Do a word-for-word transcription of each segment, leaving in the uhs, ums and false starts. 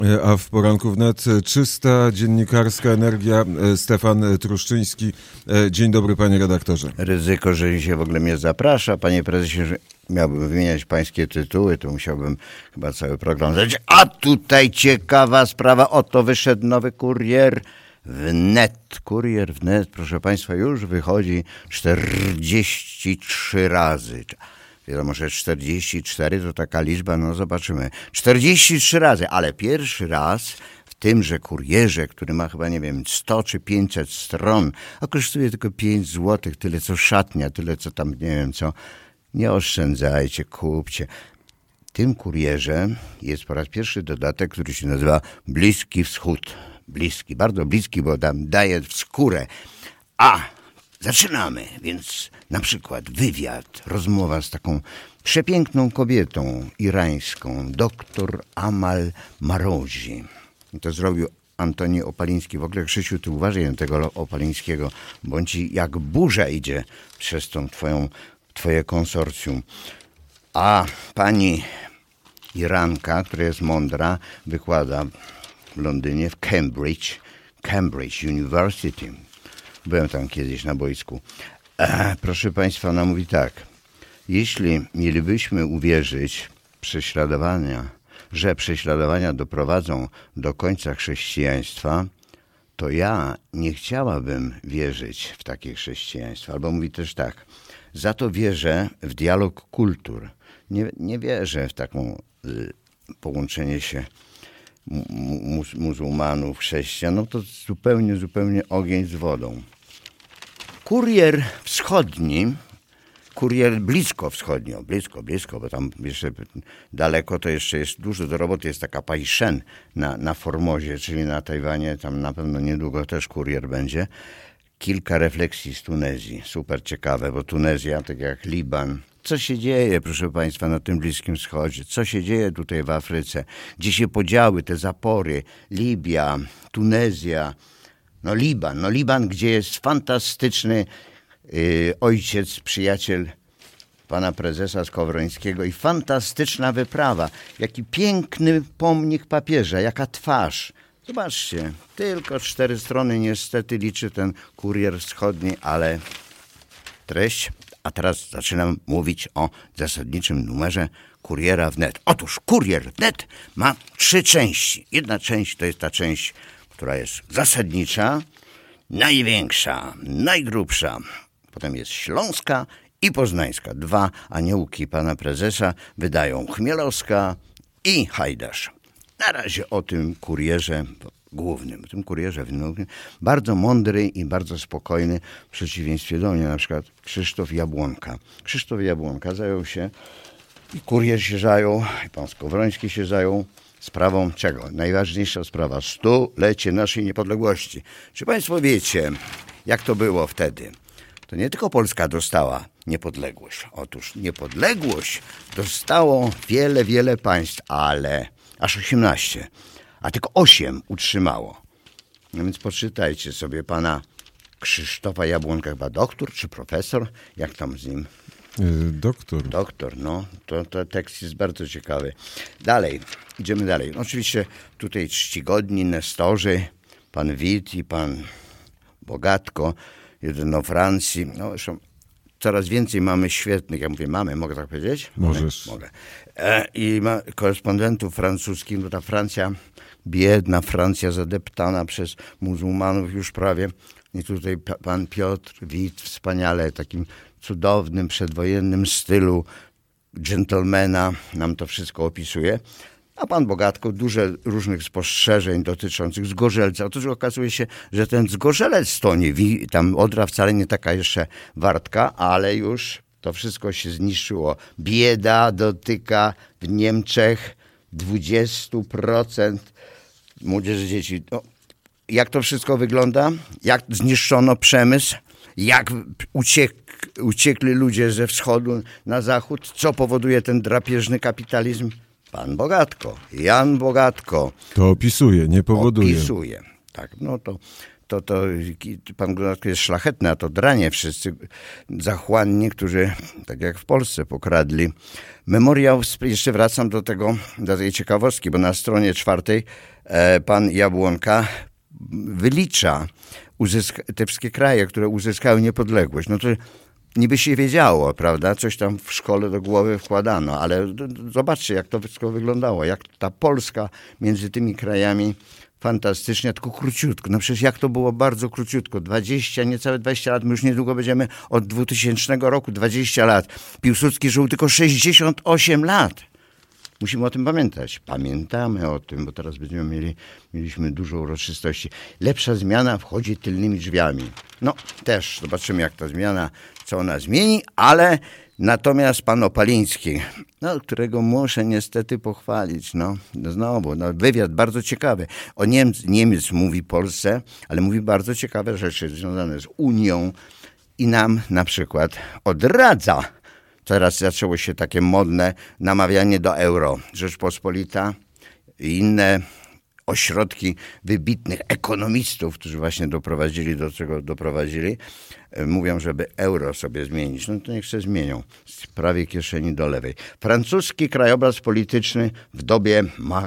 A w poranku wnet czysta dziennikarska energia. Stefan Truszczyński. Dzień dobry, panie redaktorze. Ryzyko, że się w ogóle mnie zaprasza, panie prezesie, że miałbym wymieniać pańskie tytuły, to musiałbym chyba cały program zrobić. A tutaj ciekawa sprawa, oto wyszedł nowy kurier wnet. Kurier wnet, proszę państwa, już wychodzi czterdzieści trzy razy. Wiadomo, że czterdzieści cztery to taka liczba, no zobaczymy. czterdzieści trzy razy, ale pierwszy raz w tymże kurierze, który ma chyba, nie wiem, sto czy pięćset stron, a kosztuje tylko pięć złotych, tyle co szatnia, tyle co tam, nie wiem co. Nie oszczędzajcie, kupcie. W tym kurierze jest po raz pierwszy dodatek, który się nazywa Bliski Wschód. Bliski, bardzo bliski, bo tam daje w skórę. A zaczynamy, więc na przykład wywiad, rozmowa z taką przepiękną kobietą irańską, doktor Amal Marozi. I to zrobił Antoni Opaliński. W ogóle, Krzysiu, ty uważaj na tego Opalińskiego, bądź ci jak burza idzie przez tą twoją, twoje konsorcjum. A pani Iranka, która jest mądra, wykłada w Londynie, w Cambridge, Cambridge University. Byłem tam kiedyś na boisku. E, proszę państwa, ona mówi tak. Jeśli mielibyśmy uwierzyć prześladowania, że prześladowania doprowadzą do końca chrześcijaństwa, to ja nie chciałabym wierzyć w takie chrześcijaństwo. Albo mówi też tak. Za to wierzę w dialog kultur. Nie, nie wierzę w taką y, połączenie się mu, muzułmanów, chrześcijan. No to zupełnie, zupełnie ogień z wodą. Kurier wschodni, kurier blisko wschodnio, blisko, blisko, bo tam jeszcze daleko to jeszcze jest dużo do roboty. Jest taka Paishen na, na Formozie, czyli na Tajwanie. Tam na pewno niedługo też kurier będzie. Kilka refleksji z Tunezji. Super ciekawe, bo Tunezja, tak jak Liban. Co się dzieje, proszę państwa, na tym Bliskim Wschodzie? Co się dzieje tutaj w Afryce? Gdzie się podziały te zapory? Libia, Tunezja, no Liban. No Liban, gdzie jest fantastyczny yy, ojciec, przyjaciel pana prezesa Skowrońskiego i fantastyczna wyprawa. Jaki piękny pomnik papieża, jaka twarz. Zobaczcie, tylko cztery strony niestety liczy ten kurier wschodni, ale treść. A teraz zaczynam mówić o zasadniczym numerze kuriera wnet. Otóż kurier wnet ma trzy części. Jedna część to jest ta część, która jest zasadnicza, największa, najgrubsza. Potem jest śląska i poznańska. Dwa aniołki pana prezesa wydają Chmielowska i Hajdasz. Na razie o tym kurierze głównym, o tym kurierze głównym. Bardzo mądry i bardzo spokojny, w przeciwieństwie do mnie, na przykład Krzysztof Jabłonka. Krzysztof Jabłonka zajął się, i kurier się zajął, i pan Skowroński się zajął sprawą czego? Najważniejsza sprawa, stulecie naszej niepodległości. Czy państwo wiecie, jak to było wtedy? To nie tylko Polska dostała niepodległość. Otóż niepodległość dostało wiele, wiele państw, ale aż osiemnaście, a tylko osiem utrzymało. No więc poczytajcie sobie pana Krzysztofa Jabłonka, chyba doktor czy profesor, jak tam z nim? Yy, doktor. Doktor, no. To, to tekst jest bardzo ciekawy. Dalej, idziemy dalej. No, oczywiście tutaj czcigodni nestorzy, pan Witt i pan Bogatko, jeden o Francji. No zresztą coraz więcej mamy świetnych, ja mówię mamy, mogę tak powiedzieć? Możesz. Mogę. E, I ma korespondentów francuskich, no ta Francja, biedna Francja zadeptana przez muzułmanów już prawie. I tutaj pan Piotr Witt wspaniale, takim cudownym, przedwojennym stylu dżentelmena nam to wszystko opisuje. A pan Bogatko dużo różnych spostrzeżeń dotyczących Zgorzelca. Otóż okazuje się, że ten Zgorzelec to nie, tam Odra wcale nie taka jeszcze wartka, ale już to wszystko się zniszczyło. Bieda dotyka w Niemczech dwadzieścia procent młodzieży, dzieci. No, jak to wszystko wygląda? Jak zniszczono przemysł? Jak uciek, uciekli ludzie ze wschodu na zachód? Co powoduje ten drapieżny kapitalizm? Pan Bogatko, Jan Bogatko. To opisuje, nie powoduje. Opisuje. Tak, no to to, to pan Gronowski jest szlachetny, a to dranie wszyscy zachłanni, którzy, tak jak w Polsce, pokradli. Memoriał, jeszcze wracam do tego, do tej ciekawostki, bo na stronie czwartej e, pan Jabłonka wylicza uzyska- te wszystkie kraje, które uzyskały niepodległość. No to niby się wiedziało, prawda? Coś tam w szkole do głowy wkładano, ale zobaczcie, jak to wszystko wyglądało. Jak ta Polska między tymi krajami fantastycznie, tylko króciutko. No przecież jak to było bardzo króciutko. dwadzieścia, niecałe dwadzieścia lat. My już niedługo będziemy od dwutysięcznego roku, dwadzieścia lat. Piłsudski żył tylko sześćdziesiąt osiem lat. Musimy o tym pamiętać. Pamiętamy o tym, bo teraz będziemy mieli, mieliśmy dużo uroczystości. Lepsza zmiana wchodzi tylnymi drzwiami. No też zobaczymy, jak ta zmiana, co ona zmieni, ale natomiast pan Opaliński, no, którego muszę niestety pochwalić, no znowu, no, wywiad bardzo ciekawy. O Niemc, Niemiec mówi Polsce, ale mówi bardzo ciekawe rzeczy związane z Unią i nam na przykład odradza. Teraz zaczęło się takie modne namawianie do euro. Rzeczpospolita i inne ośrodki wybitnych ekonomistów, którzy właśnie doprowadzili do czego doprowadzili, mówią, żeby euro sobie zmienić. No to niech się zmienią z prawej kieszeni do lewej. Francuski krajobraz polityczny w dobie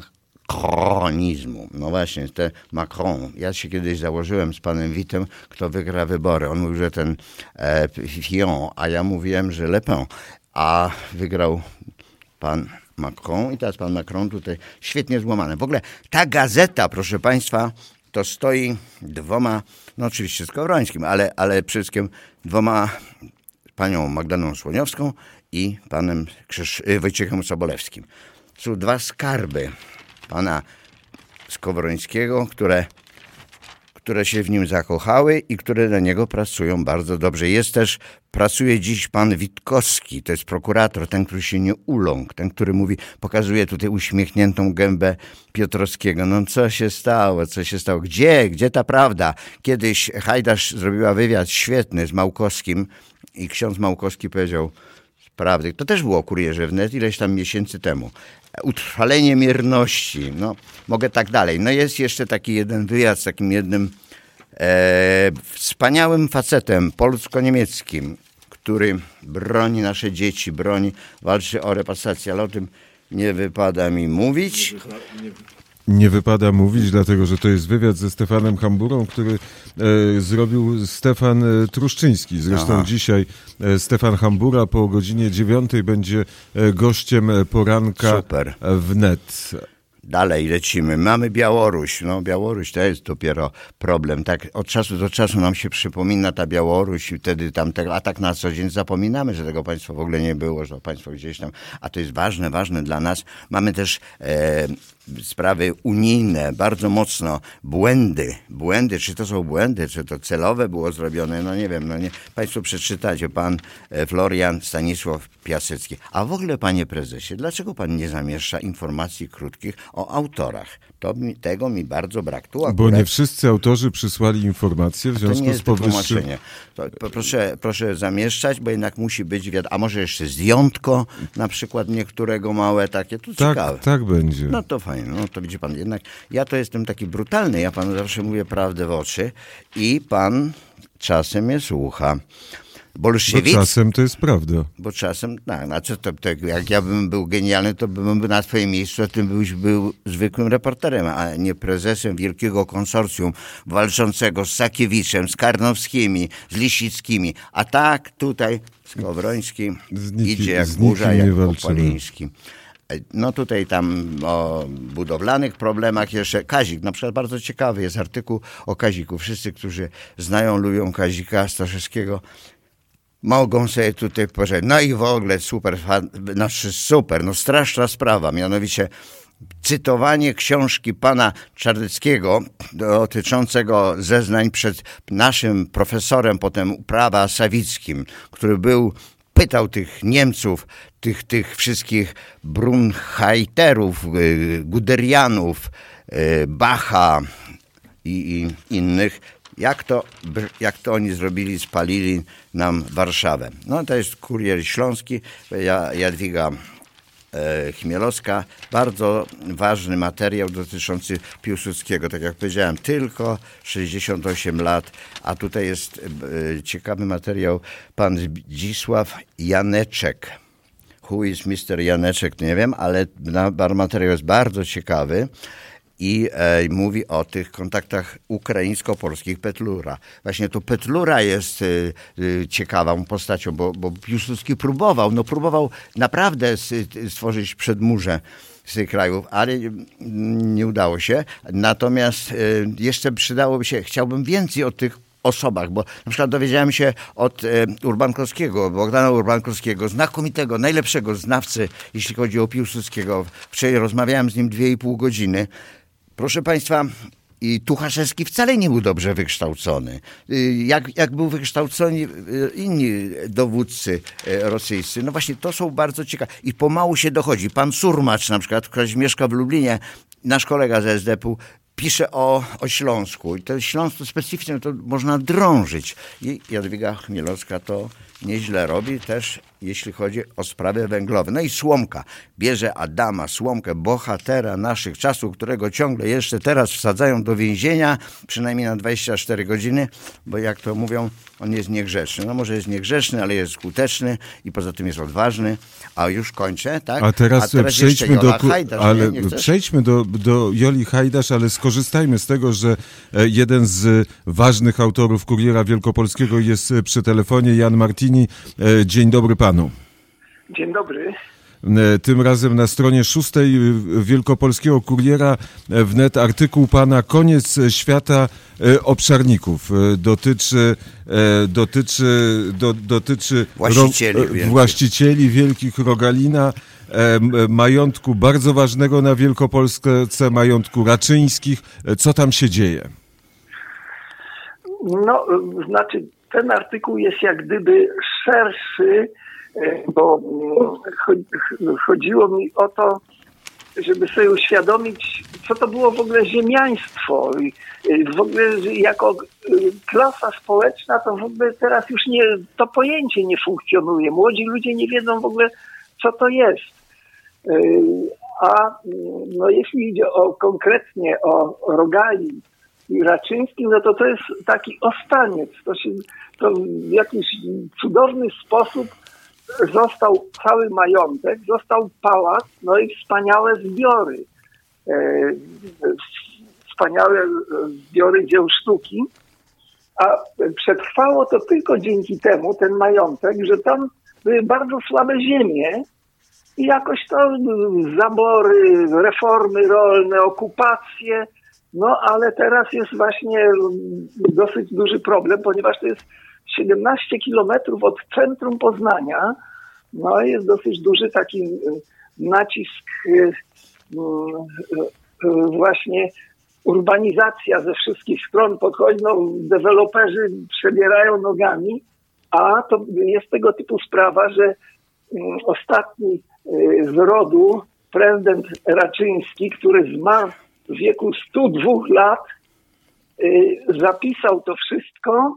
macronizmu. No właśnie, te Macron. Ja się kiedyś założyłem z panem Witem, kto wygra wybory. On mówił, że ten e, Fillon, a ja mówiłem, że Le Pen. A wygrał pan Macron i teraz pan Macron tutaj świetnie złamany. W ogóle ta gazeta, proszę państwa, to stoi dwoma, no oczywiście Skowrońskim, ale, ale przede wszystkim dwoma, panią Magdaleną Słoniowską i panem Krzyż, Wojciechem Sobolewskim. Są dwa skarby pana Skowrońskiego, które, które się w nim zakochały i które na niego pracują bardzo dobrze. Jest też, pracuje dziś pan Witkowski, to jest prokurator, ten, który się nie uląkł, ten, który mówi, pokazuje tutaj uśmiechniętą gębę Piotrowskiego. No co się stało, co się stało? Gdzie, gdzie ta prawda? Kiedyś Hajdasz zrobiła wywiad świetny z Małkowskim i ksiądz Małkowski powiedział prawdy. To też było o Kurierze Wnet ileś tam miesięcy temu. Utrwalenie mierności. No, mogę tak dalej. No jest jeszcze taki jeden wywiad z takim jednym e, wspaniałym facetem polsko-niemieckim, który broni nasze dzieci, broni, walczy o repasację, ale o tym nie wypada mi mówić. Nie wypada mówić, dlatego że to jest wywiad ze Stefanem Hamburą, który e, zrobił Stefan e, Truszczyński. Zresztą Aha. dzisiaj e, Stefan Hambura po godzinie dziewiątej będzie e, gościem poranka Super. w net. Dalej lecimy. Mamy Białoruś. No Białoruś to jest dopiero problem. Tak od czasu do czasu nam się przypomina ta Białoruś i wtedy tam tego, a tak na co dzień zapominamy, że tego państwa w ogóle nie było, że to państwo gdzieś tam, a to jest ważne, ważne dla nas. Mamy też e, sprawy unijne, bardzo mocno błędy. Błędy, czy to są błędy, czy to celowe było zrobione, no nie wiem, no nie. Państwo przeczytacie, pan Florian Stanisław Piasecki. A w ogóle, panie prezesie, dlaczego pan nie zamieszcza informacji krótkich o autorach? To mi, tego mi bardzo brak. Tu akurat... Bo nie wszyscy autorzy przysłali informacje w związku to nie jest z powyższym... To, to proszę, proszę zamieszczać, bo jednak musi być, wiad... a może jeszcze zdjątko, na przykład niektórego małe takie, to tak, ciekawe. Tak będzie. No to fajnie, no to widzi pan, jednak ja to jestem taki brutalny, ja panu zawsze mówię prawdę w oczy i pan czasem mnie słucha. Bolszewic, bo czasem to jest prawda. Bo czasem, no, znaczy to, to, jak ja bym był genialny, to bym był na twoim miejscu, to tym byś był zwykłym reporterem, a nie prezesem wielkiego konsorcjum walczącego z Sakiewiczem, z Karnowskimi, z Lisickimi. A tak tutaj Skowroński nikim, idzie jak burza, jak Opaliński. No tutaj tam o budowlanych problemach jeszcze. Kazik, na przykład bardzo ciekawy jest artykuł o Kaziku. Wszyscy, którzy znają, lubią Kazika Staszewskiego, mogą sobie tutaj pożyć. No i w ogóle super, no super, no straszna sprawa, mianowicie cytowanie książki pana Czarneckiego dotyczącego zeznań przed naszym profesorem potem prawa Sawickim, który był, pytał tych Niemców, tych, tych wszystkich Brunheiterów, Guderianów, Bacha i, i innych, Jak to, jak to oni zrobili, spalili nam Warszawę. No to jest Kurier Śląski, Jadwiga Chmielowska, bardzo ważny materiał dotyczący Piłsudskiego. Tak jak powiedziałem, tylko sześćdziesiąt osiem lat, a tutaj jest ciekawy materiał. Pan Zdzisław Janeczek. Who is mister Janeczek? Nie wiem, ale materiał jest bardzo ciekawy. I e, mówi o tych kontaktach ukraińsko-polskich Petlura. Właśnie to Petlura jest e, e, ciekawą postacią, bo, bo Piłsudski próbował, no próbował naprawdę stworzyć przedmurze z tych krajów, ale nie udało się. Natomiast e, jeszcze przydałoby się, chciałbym więcej o tych osobach, bo na przykład dowiedziałem się od e, Urbankowskiego, Bogdana Urbankowskiego, znakomitego, najlepszego znawcy, jeśli chodzi o Piłsudskiego. Wczoraj rozmawiałem z nim dwie i pół godziny. Proszę Państwa, i Tuchaszewski wcale nie był dobrze wykształcony. Jak, jak był wykształceni inni dowódcy rosyjscy. No właśnie, to są bardzo ciekawe. I pomału się dochodzi. Pan Surmacz na przykład, który mieszka w Lublinie, nasz kolega z es de pe u, pisze o, o Śląsku. I to Śląsk to specyficzne, to można drążyć. I Jadwiga Chmielowska to nieźle robi też, jeśli chodzi o sprawy węglowe. No i Słomka. Bierze Adama, Słomkę, bohatera naszych czasów, którego ciągle jeszcze teraz wsadzają do więzienia, przynajmniej na dwadzieścia cztery godziny, bo jak to mówią, on jest niegrzeczny. No może jest niegrzeczny, ale jest skuteczny i poza tym jest odważny. A już kończę, tak? A teraz, A teraz przejdźmy, do, Hajdasz, ale nie, nie przejdźmy do, do Joli Hajdasz, ale skorzystajmy z tego, że jeden z ważnych autorów Kuriera Wielkopolskiego jest przy telefonie, Jan Martini. Dzień dobry panu. Dzień dobry. Tym razem na stronie szóstej Wielkopolskiego Kuriera wnet artykuł pana Koniec świata obszarników. Dotyczy, dotyczy, do, dotyczy właścicieli, ro, wielkich. właścicieli wielkich Rogalina, majątku bardzo ważnego na Wielkopolsce, majątku Raczyńskich. Co tam się dzieje? No, znaczy ten artykuł jest jak gdyby szerszy, bo chodziło mi o to, żeby sobie uświadomić, co to było w ogóle ziemiaństwo. I w ogóle jako klasa społeczna to w ogóle teraz już nie, to pojęcie nie funkcjonuje. Młodzi ludzie nie wiedzą w ogóle, co to jest. A no, jeśli idzie o konkretnie o Rogalin i Raczyński, no to to jest taki ostaniec. To, się, to w jakiś cudowny sposób został cały majątek, został pałac, no i wspaniałe zbiory. E, wspaniałe zbiory dzieł sztuki. A przetrwało to tylko dzięki temu, ten majątek, że tam były bardzo słabe ziemie i jakoś to zabory, reformy rolne, okupacje. No ale teraz jest właśnie dosyć duży problem, ponieważ to jest siedemnaście kilometrów od centrum Poznania. No jest dosyć duży taki nacisk, właśnie urbanizacja ze wszystkich stron podchodzi, no deweloperzy przebierają nogami, a to jest tego typu sprawa, że ostatni z rodu prezydent Raczyński, który zmarł w wieku stu dwóch lat, zapisał to wszystko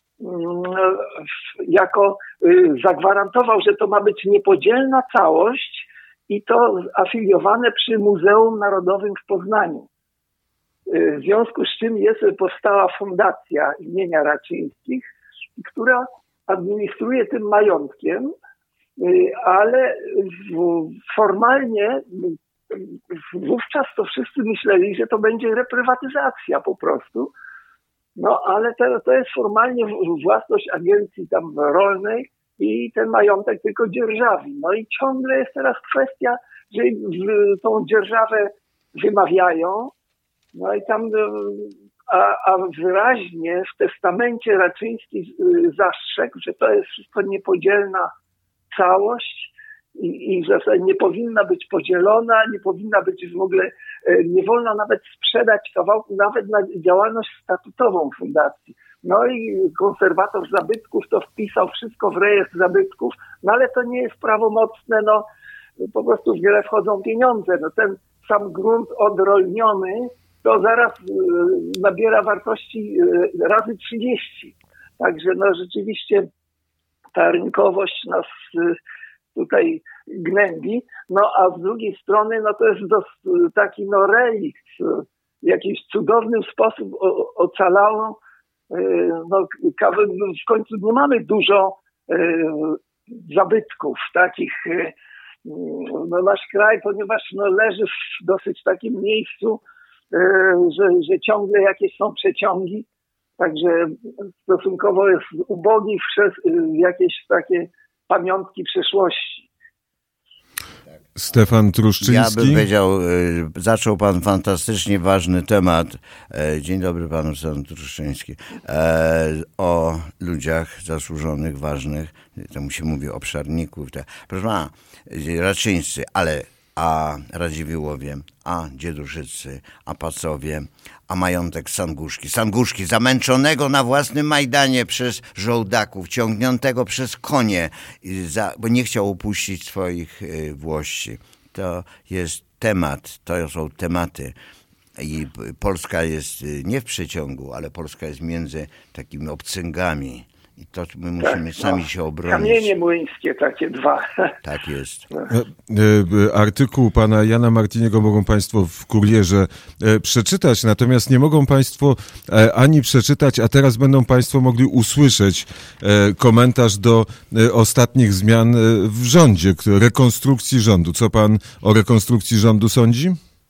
jako, zagwarantował, że to ma być niepodzielna całość i to afiliowane przy Muzeum Narodowym w Poznaniu. W związku z czym jest, powstała fundacja imienia Raczyńskich, która administruje tym majątkiem, ale formalnie wówczas to wszyscy myśleli, że to będzie reprywatyzacja po prostu. No ale to, to jest formalnie własność agencji tam rolnej i ten majątek tylko dzierżawi. No i ciągle jest teraz kwestia, że tą dzierżawę wymawiają. No i tam, a, a wyraźnie w testamencie Raczyński zastrzegł, że to jest wszystko niepodzielna całość i, i że nie powinna być podzielona, nie powinna być w ogóle, nie wolno nawet sprzedać kawałku, nawet na działalność statutową fundacji. No i konserwator zabytków to wpisał wszystko w rejestr zabytków, no ale to nie jest prawomocne, no po prostu w grę wchodzą pieniądze. No ten sam grunt odrolniony to zaraz nabiera wartości razy trzydzieści. Także no rzeczywiście ta rynkowość nas tutaj gnębi, no a z drugiej strony no to jest dos, taki no relikt, w jakiś cudowny sposób o, ocalało, no w końcu nie mamy dużo zabytków takich, no nasz kraj, ponieważ no leży w dosyć takim miejscu, że, że ciągle jakieś są przeciągi, także stosunkowo jest ubogi w jakieś takie pamiątki przeszłości. Stefan Truszczyński. Ja bym powiedział, zaczął pan fantastycznie ważny temat. Dzień dobry panu Stefan Truszczyński. O ludziach zasłużonych, ważnych. To mu się mówi obszarników. Proszę pana, Raczyńscy, ale a Radziwiłłowie, a Dzieduszycy, a Pacowie, a majątek Sanguszki. Sanguszki zamęczonego na własnym Majdanie przez żołdaków, ciągniętego przez konie, za, bo nie chciał upuścić swoich y, włości. To jest temat, to są tematy. I Polska jest nie w przeciągu, ale Polska jest między takimi obcęgami. I to my musimy tak, sami no, się obronić. Kamienie młyńskie takie dwa. Tak jest. Artykuł pana Jana Martiniego mogą państwo w Kurierze przeczytać, natomiast nie mogą państwo ani przeczytać, a teraz będą państwo mogli usłyszeć komentarz do ostatnich zmian w rządzie, rekonstrukcji rządu. Co pan o rekonstrukcji rządu sądzi?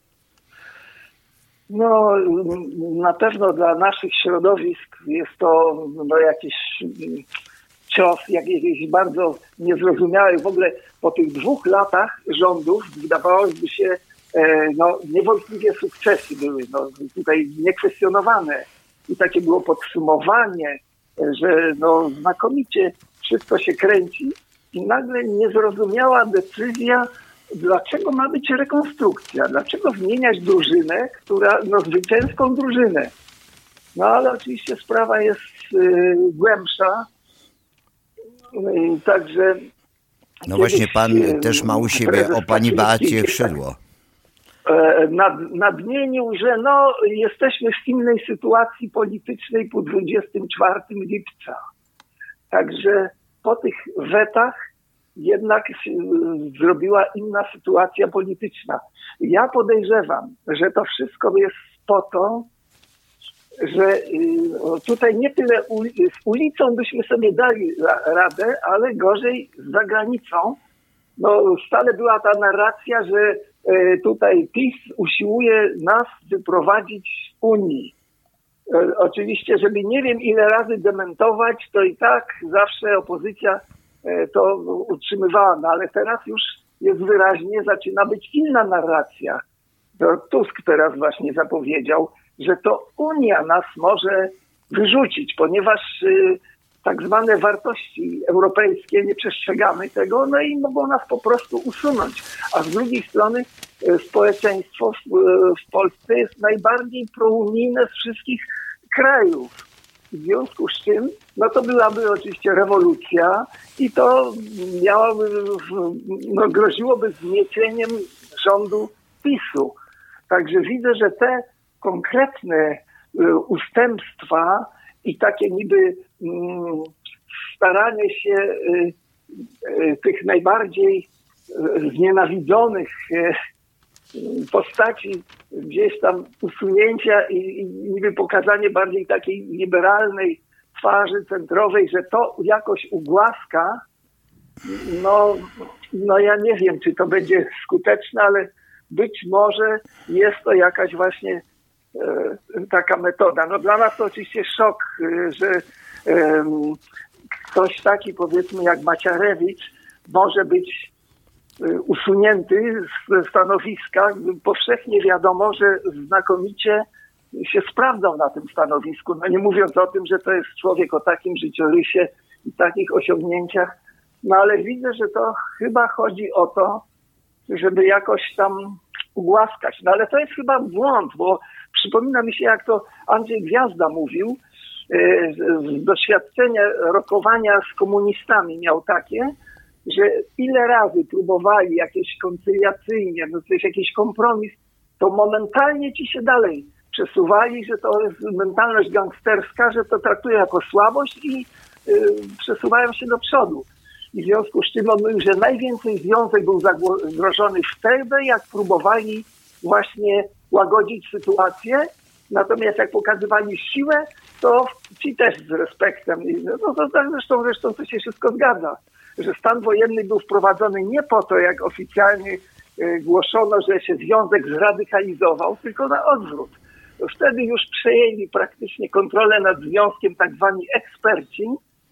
No, na pewno dla naszych środowisk jest to no, jakiś cios, jakiś bardzo niezrozumiały. W ogóle po tych dwóch latach rządów wydawałoby się, no, niewątpliwie sukcesy były, no, tutaj niekwestionowane. I takie było podsumowanie, że no, znakomicie wszystko się kręci i nagle niezrozumiała decyzja, dlaczego ma być rekonstrukcja? Dlaczego zmieniać drużynę, która, no zwycięską drużynę? No ale oczywiście sprawa jest y, głębsza. Y, także... No właśnie pan y, też ma u siebie o pani Beacie Szydło. Y, nad, nadmienił, że no jesteśmy w innej sytuacji politycznej po dwudziestego czwartego lipca. Także po tych wetach jednak zrobiła inna sytuacja polityczna. Ja podejrzewam, że to wszystko jest po to, że tutaj nie tyle z ulicą byśmy sobie dali radę, ale gorzej z zagranicą. No, stale była ta narracja, że tutaj PiS usiłuje nas wyprowadzić z Unii. Oczywiście, żeby nie wiem ile razy dementować, to i tak zawsze opozycja to utrzymywała, no ale teraz już jest wyraźnie, zaczyna być inna narracja. To Tusk teraz właśnie zapowiedział, że to Unia nas może wyrzucić, ponieważ y, tak zwane wartości europejskie nie przestrzegamy tego, no i mogą nas po prostu usunąć. A z drugiej strony y, społeczeństwo w, y, w Polsce jest najbardziej prounijne z wszystkich krajów. W związku z czym, no to byłaby oczywiście rewolucja i to miałoby, no groziłoby zmieceniem rządu PiSu. Także widzę, że te konkretne y, ustępstwa i takie niby y, staranie się y, y, tych najbardziej y, znienawidzonych y, postaci gdzieś tam usunięcia i, i niby pokazanie bardziej takiej liberalnej twarzy centrowej, że to jakoś ugłaska, no, no ja nie wiem, czy to będzie skuteczne, ale być może jest to jakaś właśnie e, taka metoda. No dla nas to oczywiście szok, e, że e, ktoś taki powiedzmy jak Macierewicz może być usunięty z stanowiska. Powszechnie wiadomo, że znakomicie się sprawdzał na tym stanowisku. No nie mówiąc o tym, że to jest człowiek o takim życiorysie i takich osiągnięciach. No ale widzę, że to chyba chodzi o to, żeby jakoś tam ugłaskać. No ale to jest chyba błąd, bo przypomina mi się, jak to Andrzej Gwiazda mówił, z doświadczenia rokowania z komunistami miał takie, że ile razy próbowali jakieś koncyliacyjnie, no coś, jakiś kompromis, to momentalnie ci się dalej przesuwali, że to jest mentalność gangsterska, że to traktują jako słabość i y, przesuwają się do przodu. i w związku z czym on mówił, że najwięcej związek był zagrożony wtedy, jak próbowali właśnie łagodzić sytuację, natomiast jak pokazywali siłę, to ci też z respektem. No to tak zresztą, zresztą to się wszystko zgadza, że stan wojenny był wprowadzony nie po to, jak oficjalnie głoszono, że się związek zradykalizował, tylko na odwrót. To wtedy już przejęli praktycznie kontrolę nad związkiem tak zwani eksperci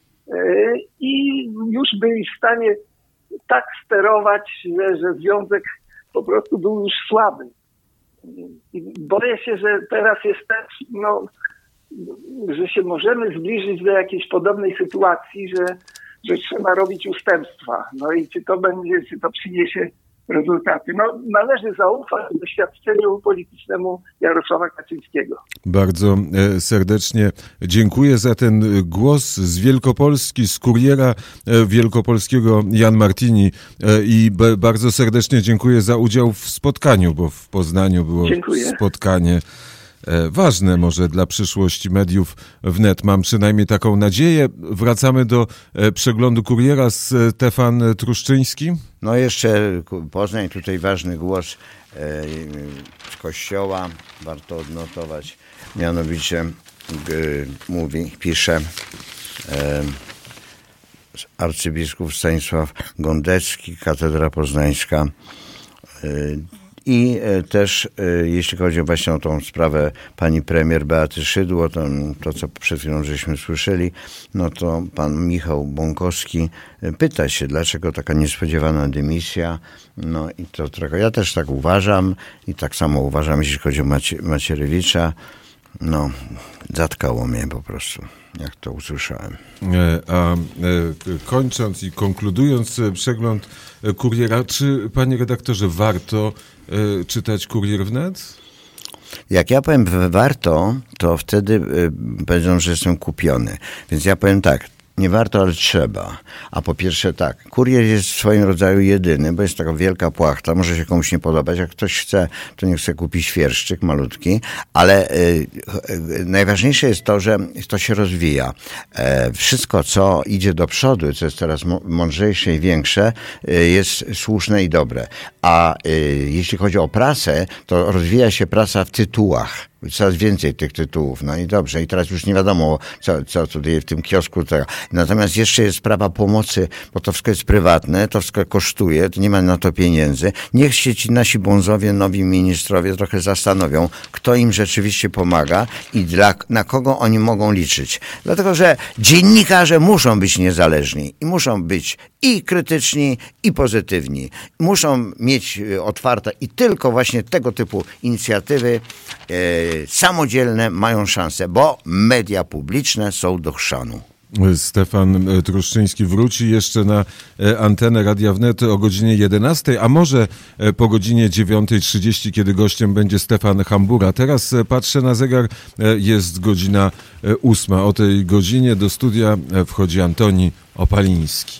i już byli w stanie tak sterować, że, że związek po prostu był już słaby. I boję się, że teraz jest też, no, że się możemy zbliżyć do jakiejś podobnej sytuacji, że, że trzeba robić ustępstwa. No i czy to będzie, czy to przyniesie rezultaty. No, należy zaufać doświadczeniu politycznemu Jarosława Kaczyńskiego. Bardzo serdecznie dziękuję za ten głos z Wielkopolski, z Kuriera Wielkopolskiego Jan Martini i bardzo serdecznie dziękuję za udział w spotkaniu, bo w Poznaniu było dziękuję. spotkanie ważne może dla przyszłości mediów wnet. Mam przynajmniej taką nadzieję. Wracamy do przeglądu Kuriera. Stefan Truszczyński. No jeszcze Poznań, tutaj ważny głos z Kościoła, warto odnotować. Mianowicie mówi, pisze arcybiskup Stanisław Gondecki, Katedra Poznańska. I też jeśli chodzi właśnie o tą sprawę pani premier Beaty Szydło, to, to co przed chwilą żeśmy słyszeli, no to pan Michał Bąkowski pyta się, dlaczego taka niespodziewana dymisja. No i to trochę, ja też tak uważam i tak samo uważam, jeśli chodzi o Macie, Macierewicza. No, zatkało mnie po prostu, jak to usłyszałem. A kończąc i konkludując przegląd Kuriera, czy panie redaktorze warto czytać Kurier wnet? Jak ja powiem warto, to wtedy powiedzą, że jestem kupiony. Więc ja powiem tak, nie warto, ale trzeba. A po pierwsze tak, Kurier jest w swoim rodzaju jedyny, bo jest taka wielka płachta, może się komuś nie podobać, jak ktoś chce, to niech chce kupić świerszczyk malutki, ale y, y, najważniejsze jest to, że to się rozwija. E, wszystko, co idzie do przodu, co jest coraz mądrzejsze i większe, y, jest słuszne i dobre. A y, jeśli chodzi o prasę, to rozwija się prasa w tytułach. Coraz więcej tych tytułów. No i dobrze. I teraz już nie wiadomo, co, co tutaj w tym kiosku. Tego. Natomiast jeszcze jest sprawa pomocy, bo to wszystko jest prywatne, to wszystko kosztuje, to nie ma na to pieniędzy. Niech się ci nasi bonzowie, nowi ministrowie trochę zastanowią, kto im rzeczywiście pomaga i dla, na kogo oni mogą liczyć. Dlatego, że dziennikarze muszą być niezależni i muszą być i krytyczni, i pozytywni. Muszą mieć otwarte i tylko właśnie tego typu inicjatywy e, samodzielne mają szansę, bo media publiczne są do chrzanu. Stefan Truszczyński wróci jeszcze na antenę Radia Wnet o godzinie jedenastej, a może po godzinie dziewiątej trzydzieści, kiedy gościem będzie Stefan Hambura. Teraz patrzę na zegar, jest godzina ósma. O tej godzinie do studia wchodzi Antoni Opaliński.